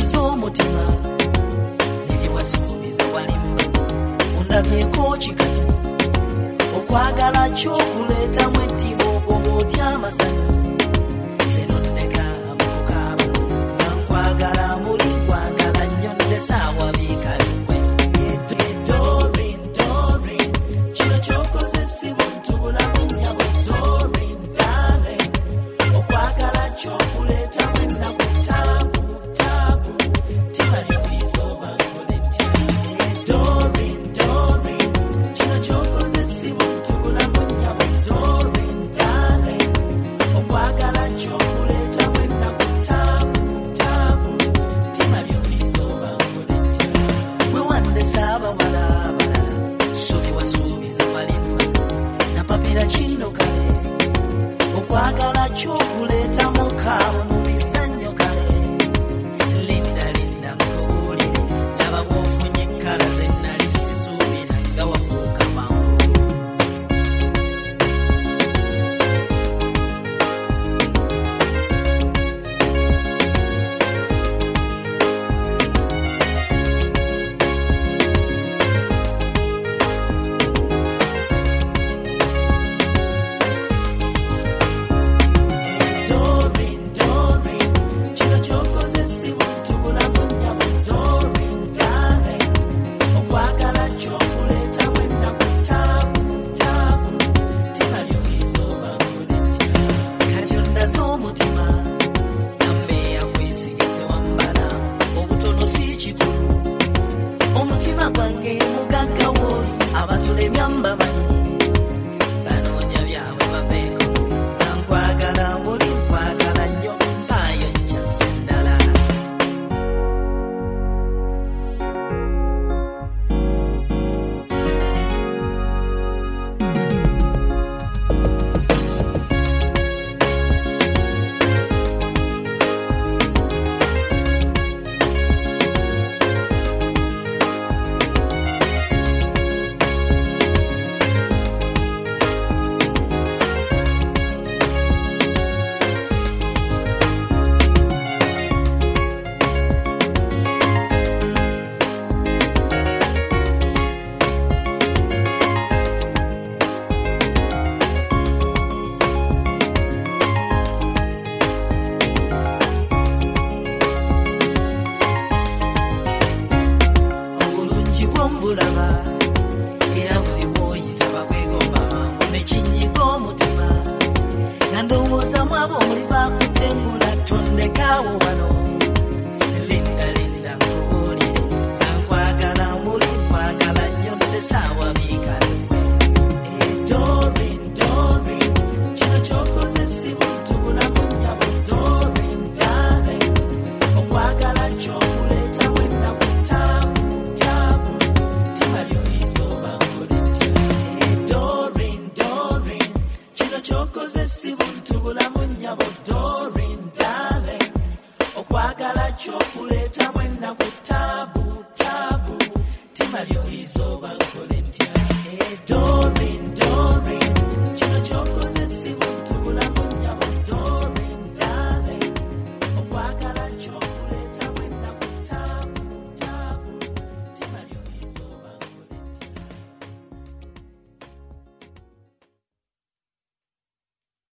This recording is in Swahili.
z'omutima nebyewasuubiza walimba ondabyeko kikati okwagala ky'okuleetamu ettima ogomba otya amasanyu zenonneka mukukaaba nga nkwagala muli nkwagala nnyo nesaawa biikalikwe Doreen, Doreen, kino ky'okoze si buntu bulamu nnyabo Doreen, darling, okwagala ky'okuleetamu ennaku taabu, taabu, tibaliriza oba nkoletya Doreen, Doreen, kino ky'okoze si buntu bulamu nnyabo Doreen, darling, okwagala ky'okuleetamu ennaku taabu, taabu, tibaliriza oba nkoletya gwe wandesa abawala abalala sofi wasuubiza walimba napapira kino kale okwagala ky'okuleetamu kaabo mu bizannyo kale linda linda mukubuulire laba bw'ofunye ekkala ze nnali sisuubira nga wafuuka mangu Doreen, Doreen, kino ky'okoze si buntu bulamu nnyabo Doreen, darling, okwagala ky'okuleetamu ennaku taabu, taabu, tibalyoliza oba nkoletya kati ondaze omutima namme yakwesiga tewambala obutono si kikulu omutima gwange mugagga wooli abatulemya mbamanyi banoonya byabwe baveeko nga nkwagala muli nkwagala nnyo mpaayo nkyanse ddala obulungi bw'ombulaba era buli bw'oyita bakwegomba mangu nekinyiga omutima nga ndowooza mu abo muli bakutengula tondekaawo wano linda linda nkubuulire za nkwagala muli nkwagala nnyo nesaawa biikalikwe Doreen, Doreen, kino ky'okoze si buntu bulamu nnyabo Doreen, darling, okwagala ky'okuleetamu ennaku taabu, taabu, tibalyoliza oba nkoletya Doreen, Doreen, kino ky'okoze si buntu bulamu nnyabo Doreen, darling, okwagala ky'okuleetamu ennaku taabu, taabu, tibalyoliza oba